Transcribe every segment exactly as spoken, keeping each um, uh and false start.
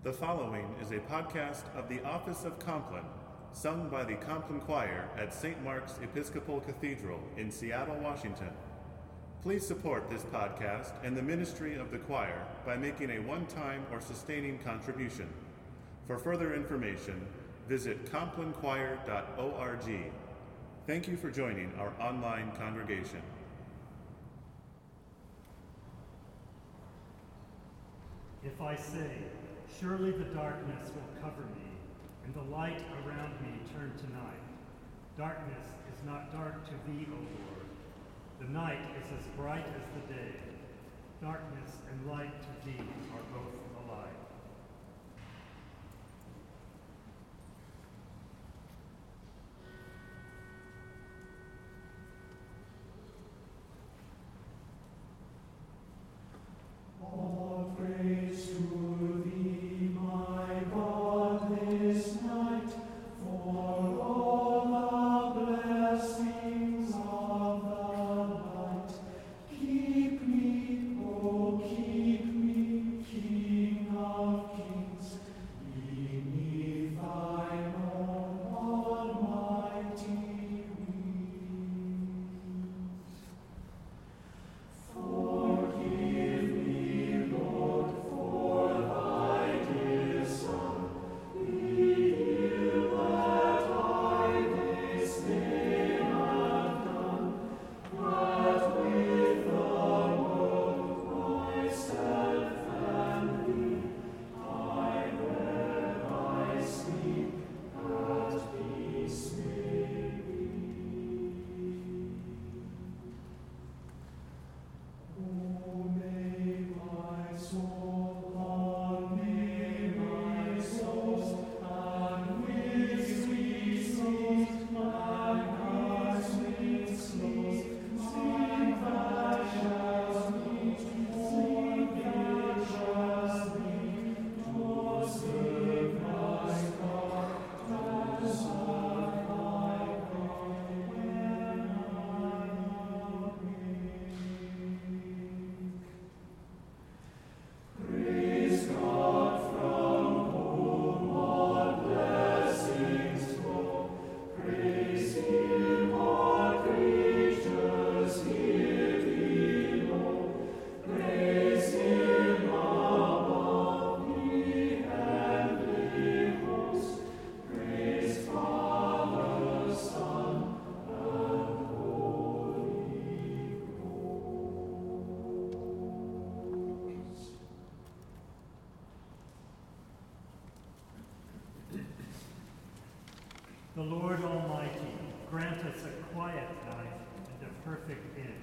The following is a podcast of the Office of Compline, sung by the Compline Choir at Saint Mark's Episcopal Cathedral in Seattle, Washington. Please support this podcast and the ministry of the choir by making a one-time or sustaining contribution. For further information, visit compline choir dot org. Thank you for joining our online congregation. If I say, surely the darkness will cover me, and the light around me turn to night. Darkness is not dark to thee, O Lord. The night is as bright as the day. Darkness and light to thee are both alike. All praise to thee, my God, this night, for all the blessings of the night. Keep me, oh, keep me, King of kings, beneath thine own almighty wings. Forgive me, Lord, for thy dear Son. Lead you that I this day have done, but with the world, myself, and thee, I where I sleep at peace may be. Oh, may my soul, long may my soul, and with sweet songs my heart sweet slows, sing that shall meet, sing that shall meet, to sing thy God, to serve thy God, when I awake. Praise God from whom all blessings flow. Praise Him, all creatures here below. Praise Him above the heavenly host. Praise Father, Son, and Holy Ghost. The Lord Almighty grant us a quiet night and a perfect end.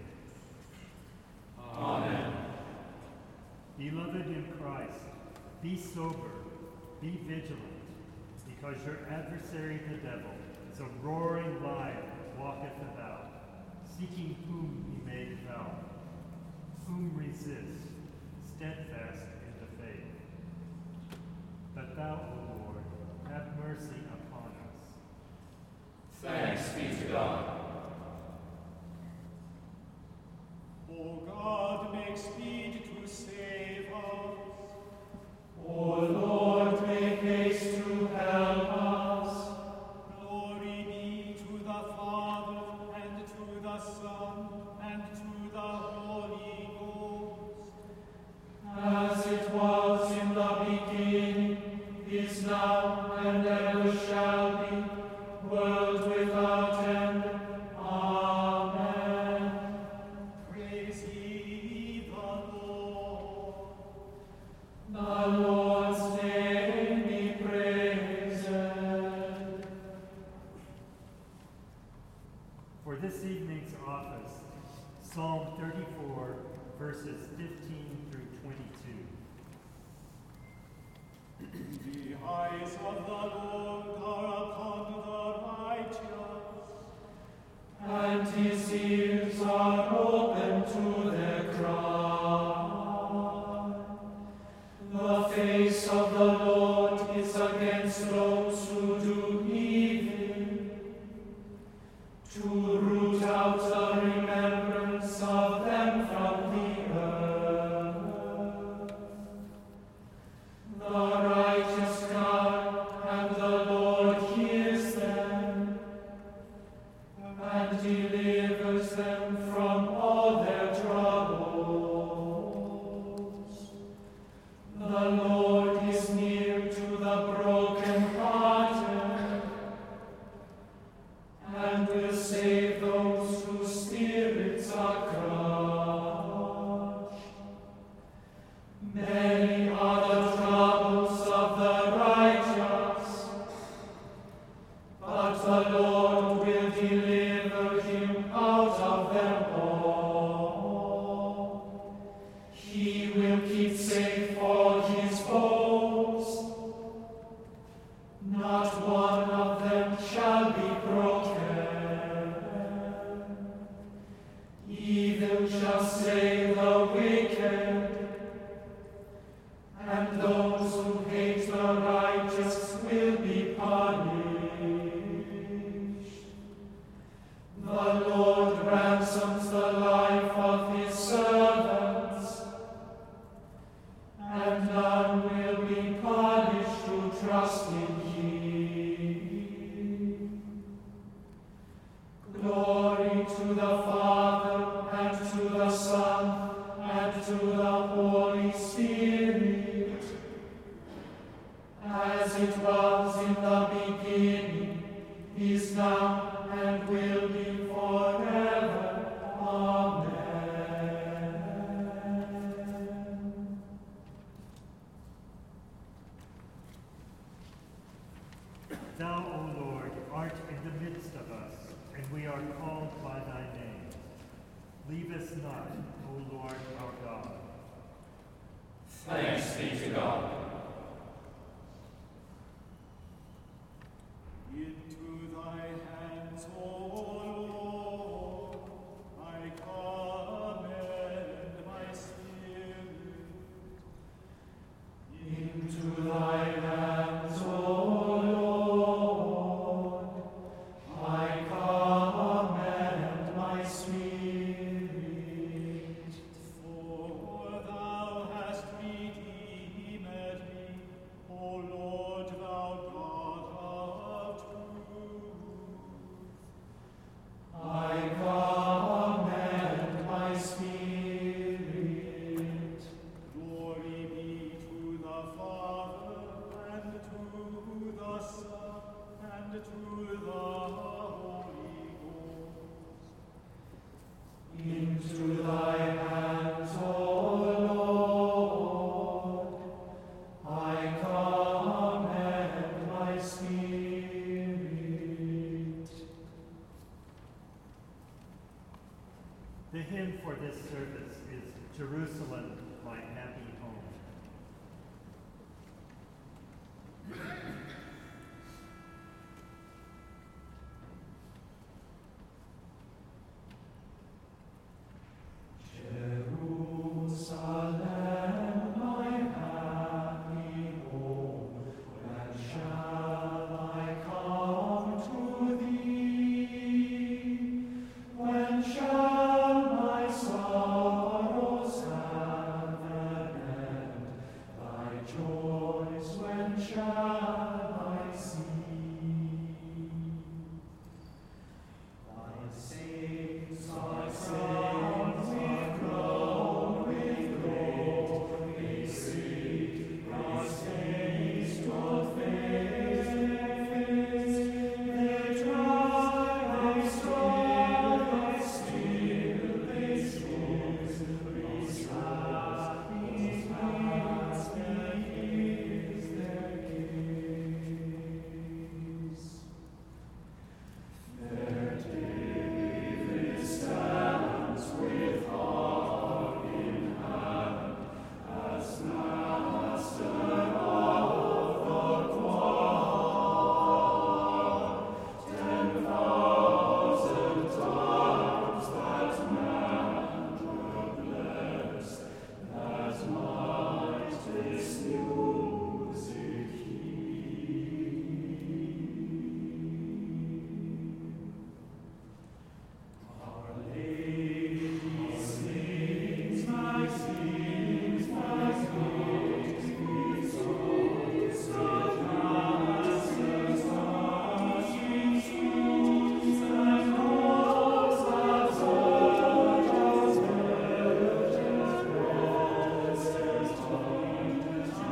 Amen. Beloved in Christ, be sober, be vigilant, because your adversary the devil is a roaring lion that walketh about, seeking whom he may devour. Whom resist, steadfast in the faith. But thou, O Lord, have mercy upon us. Thanks be to God. O God, make speed to save us. O Lord, make haste to help us. Glory be to the Father, and to the Son, and to the Holy Ghost. As it was in the beginning, is now, and ever shall be, world without end. Amen. Praise ye the Lord. The Lord's name be praised. For this evening's office, Psalm thirty-four, verses fifteen through twenty-two. The eyes of the Lord are upon the righteous, And his ears are open to their cry. The face of the Lord is against those who do evil, to root out the remembrance of them from the earth. The The Lord is near to the brokenhearted, and will save those whose spirits are crushed. Many are the troubles of the righteous, but the Lord will deliver him out of them all. He will keep safe all his foes. Not one of them shall be broken. Evil shall slay the wicked, and those who hate the righteous will be punished. The Lord ransoms the life of his servants, and none will be punished who trust in him. Glory to the Father, and to the Son, and to the Holy Spirit, as it was in the beginning, is now, and will be forever. Amen. Thou, O Lord, art in the midst of us, and we are called by thy name. Leave us not, O Lord our God. Thanks be to God. Into thy hands, O Lord, I commend my spirit. Into thy hands, O Lord, I commend my spirit. For thou hast redeemed me, O Lord, thou God of truth. I commend my spirit. Glory be to the Father, and to the Son, and to the Holy Ghost. Into thy hands, O Lord, I commend my spirit. The hymn for this service is Jerusalem, my happy home. Jerusalem, my happy home, when shall I come to thee? When shall my sorrows have an end? Thy joys, when shall I see? Thy saints are crowned with glory, glory, sing, Christ is your face. They try, they strive, but still they choose. These happy hearts, He is their gaze. Their David stands with heart in hand, as master of the choir. Ten thousand times that man were blessed, that might this music hear. Our Lady sings, my sings, my sings, with souls that masses marching tunes, and calls that soldiers, virgins, blessed times,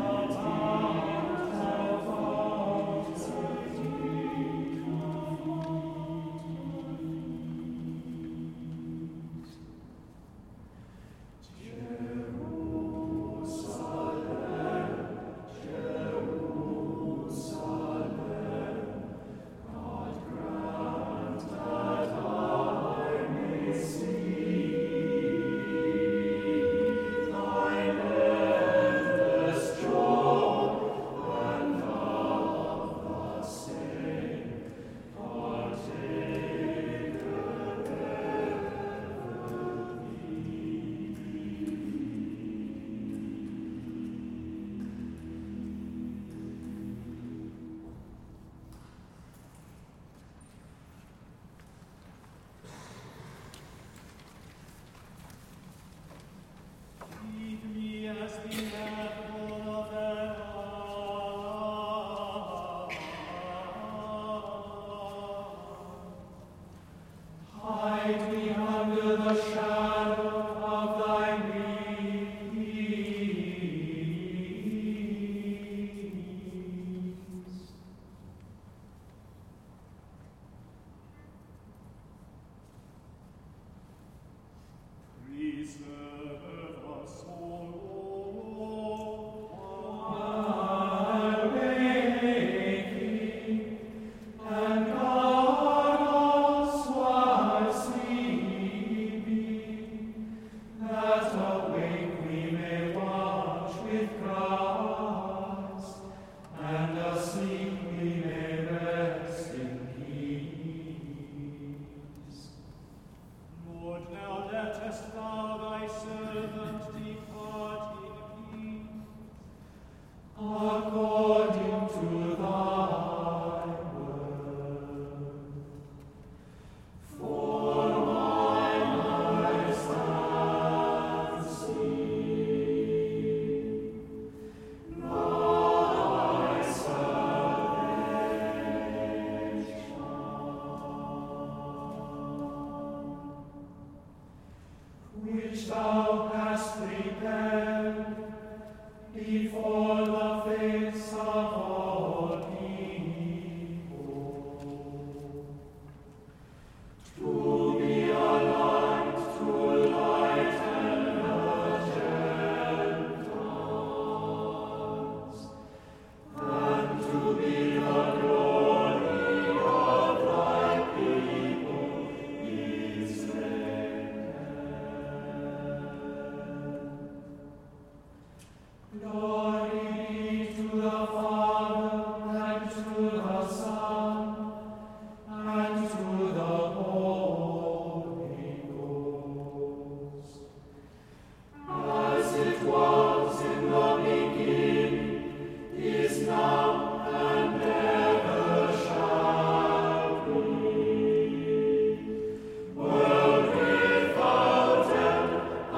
according to thy word. For mine eyes have seen thy salvation, which thou hast prepared before the face of all people, to be a light to lighten the Gentiles, and to be the glory of thy people Israel. Glory be to the Father, and to the Son, and to the Holy Ghost, as it was in the beginning, is now, and ever shall be, world without end.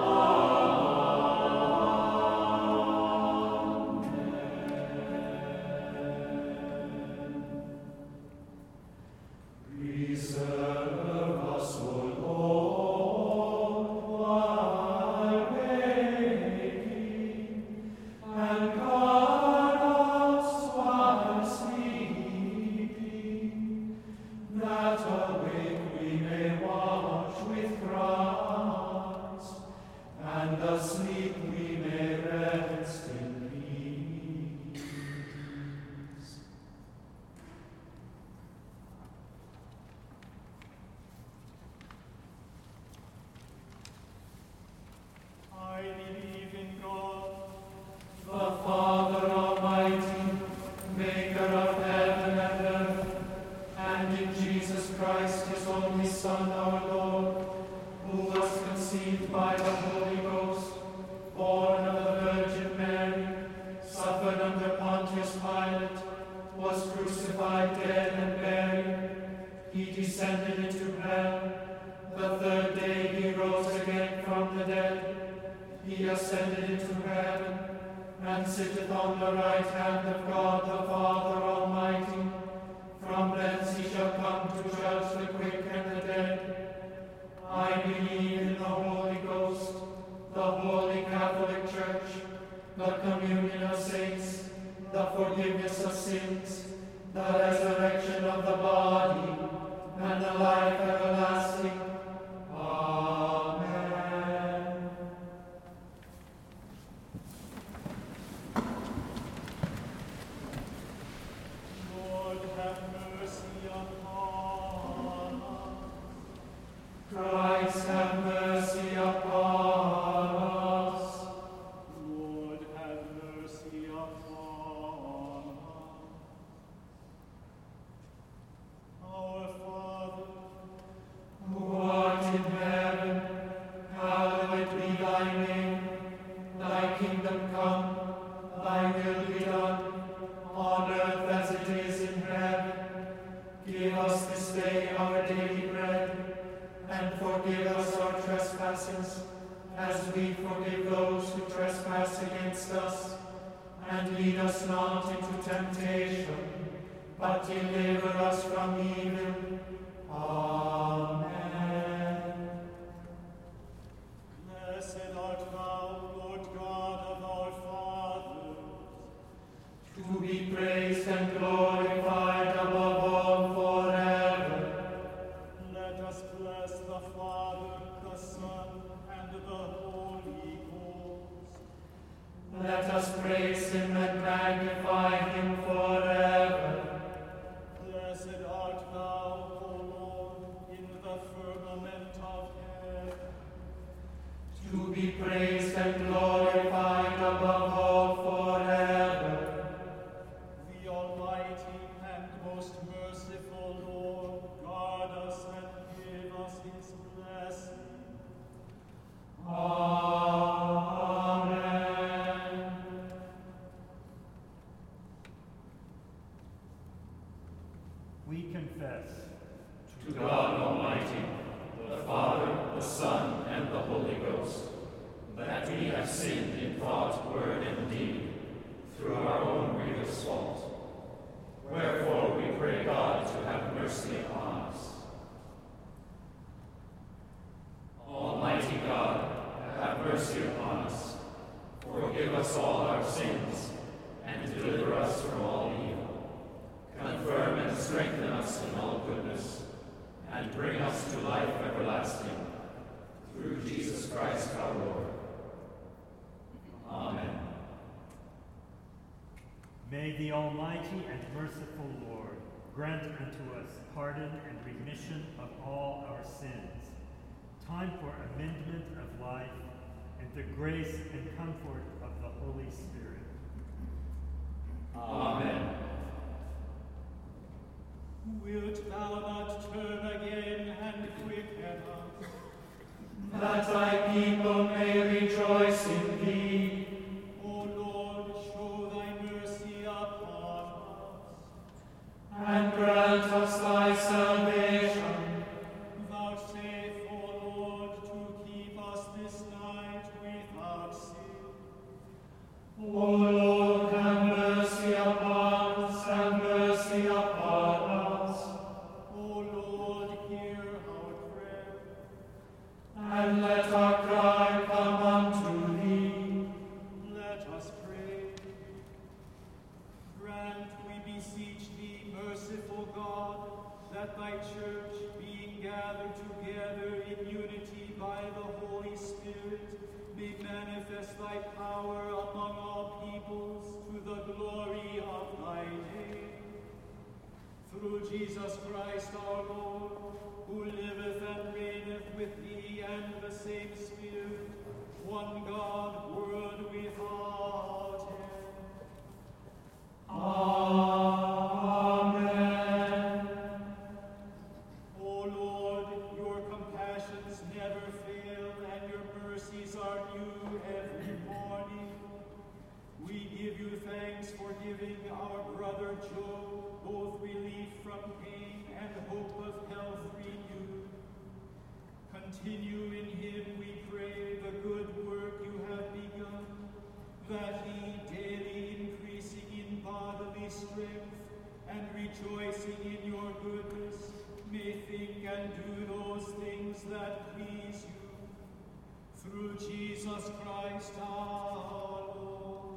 Preserve us, O Lord, while waking, and guard us while sleeping, that awake we may watch with Christ, and asleep we may rest in peace. I believe in God, The Father Almighty, maker of heaven and earth, and in Jesus Christ, his only Son, our Lord, who was conceived by the Holy Ghost, born of the Virgin Mary, suffered under Pontius Pilate, was crucified, dead, and buried. He descended into hell. The third day he rose again from the dead. He ascended into heaven, and sitteth on the right hand of God the Father Almighty. From thence he shall come to judge the quick and the dead. I believe in the Holy Ghost, the Holy Catholic Church, the communion of saints, the forgiveness of sins, the resurrection of the body, and the life everlasting. Amen. Lord, have mercy upon us. Christ, have mercy upon us. Lord, have mercy upon us. Our Father, Who art in heaven, hallowed be thy name. Thy kingdom come, thy will be done, on earth as it is in heaven. Give us this day our daily bread, and forgive us our trespasses, as we forgive those who trespass against us. And lead us not into temptation, but deliver us from evil. Amen. blessed art thou, Lord God of our fathers. To be praised and glorified above all forever. Let us bless the Father, the Son, and the Holy Ghost. Let us praise him and magnify him forever. Blessed art thou, O Lord, in the firmament of heaven. To be praised and glorified above all forever. The Almighty we confess to God Almighty, the Father, the Son, and the Holy Ghost, that we have sinned in thought, word, and deed, through our own grievous fault. Wherefore we pray God to have mercy upon us. Almighty God, have mercy upon us. Forgive us all our sins, and deliver us from all evil. Confirm and strengthen us in all goodness, and bring us to life everlasting, through Jesus Christ our Lord. Amen. May the Almighty and merciful Lord grant unto us pardon and remission of all our sins, time for amendment of life, and the grace and comfort of the Holy Spirit. Amen. Wilt thou not turn again and quicken us, that thy people may rejoice in thee? O Lord, show thy mercy upon us, and grant us thy salvation. vouchsafe, O Lord, to keep us this night without sin. O Lord, have mercy upon us, have mercy upon us. O Lord, hear our prayer. And let our cry come unto thee. Let us pray. Grant, we beseech thee, merciful God, that thy church, being gathered together in unity by the Holy Spirit, may manifest thy power among all peoples to the glory of thy name. Through Jesus Christ our Lord, who liveth and reigneth with thee and the same Spirit, one God, world without end. Amen. O Lord, your compassions never fail, and your mercies are new every morning. We give you thanks for giving our brother Job both relief from pain and hope of health renewed. Continue in him, we pray, the good work you have begun, that he, daily increasing in bodily strength and rejoicing in your goodness, may think and do those things that please you. Through Jesus Christ our Lord.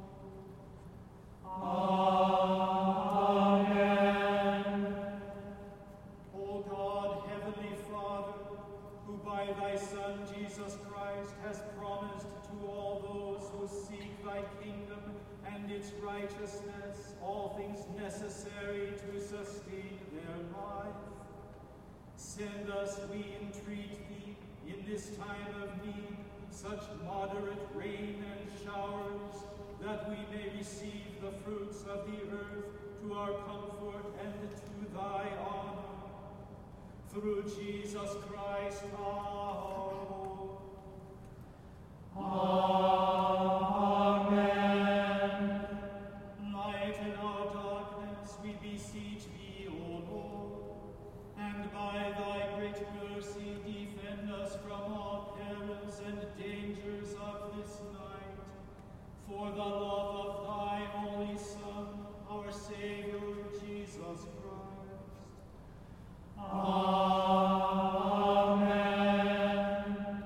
Amen. O God, heavenly Father, who by thy Son Jesus Christ has promised to all those who seek thy kingdom and its righteousness all things necessary to sustain their life, send us, we entreat thee, in this time of need, such moderate rain and showers, that we may receive the fruits of the earth to our comfort and to thy honor. Through Jesus Christ our Lord. Amen. Lighten our darkness, we beseech thee, O Lord, and by thy great mercy defend us from all perils and dangers of this night, for the love of thy only Son, our Savior, Jesus Christ. Amen.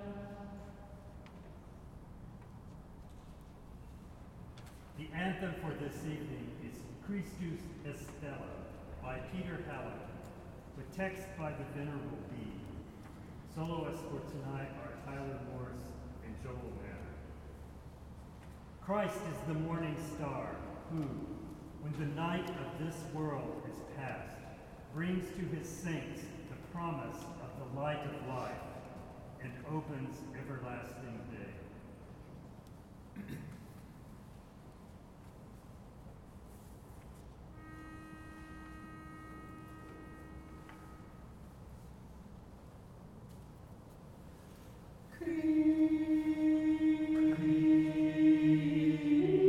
The anthem for this evening is Christus est Stella by Peter Halleck, with text by the Venerable Bede. Soloists for tonight are Tyler Morse and Joel Mann. Christ is the morning star who, when the night of this world is past, brings to his saints the promise of the light of life and opens everlasting day.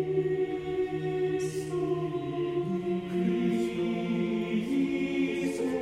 Christus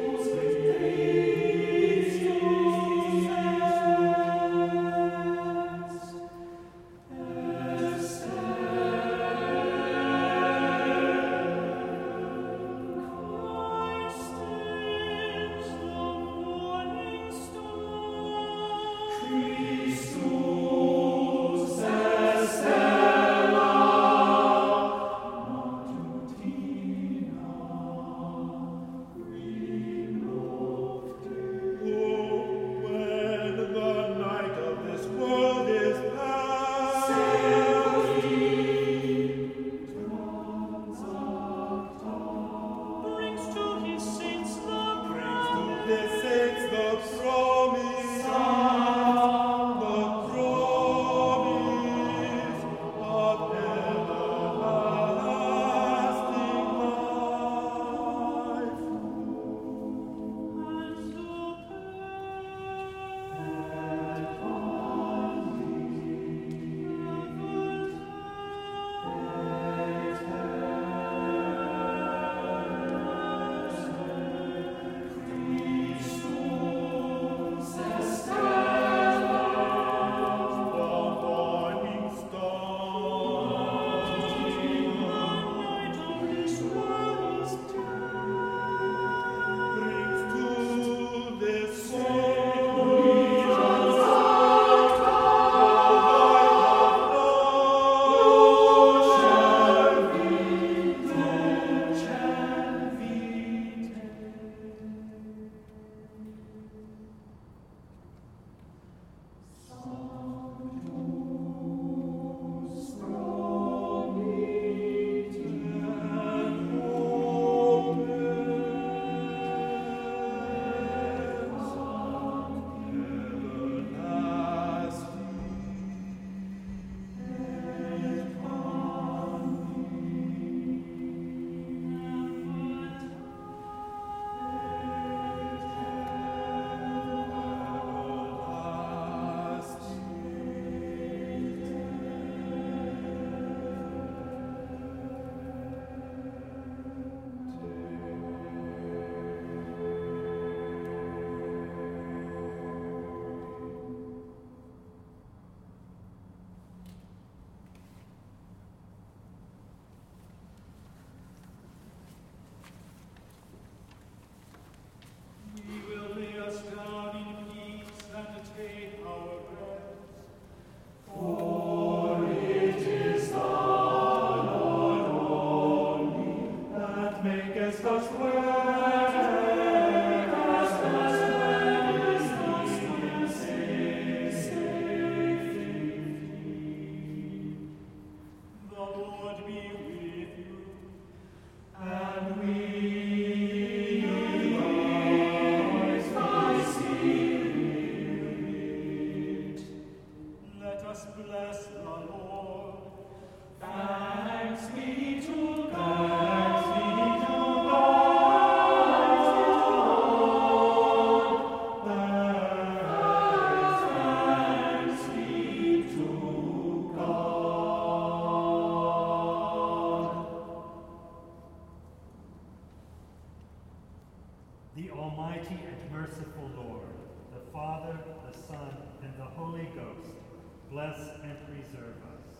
The Almighty and merciful Lord, the Father, the Son, and the Holy Ghost, bless and preserve us.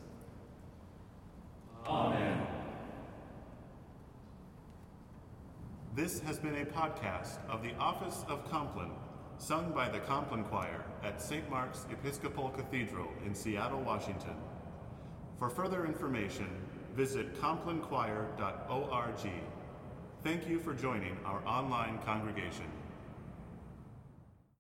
Amen. This has been a podcast of the Office of Compline, sung by the Compline Choir at Saint Mark's Episcopal Cathedral in Seattle, Washington. For further information, visit compline choir dot org. Thank you for joining our online congregation.